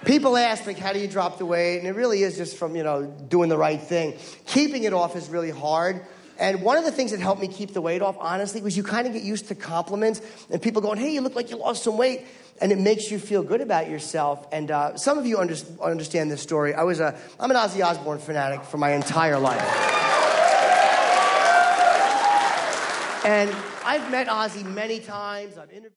People ask, like, how do you drop the weight? And it really is just from, doing the right thing. Keeping it off is really hard. And one of the things that helped me keep the weight off, honestly, was you kind of get used to compliments and people going, hey, you look like you lost some weight. And it makes you feel good about yourself. And some of you understand this story. I'm an Ozzy Osbourne fanatic for my entire life. And I've met Ozzy many times. I've interviewed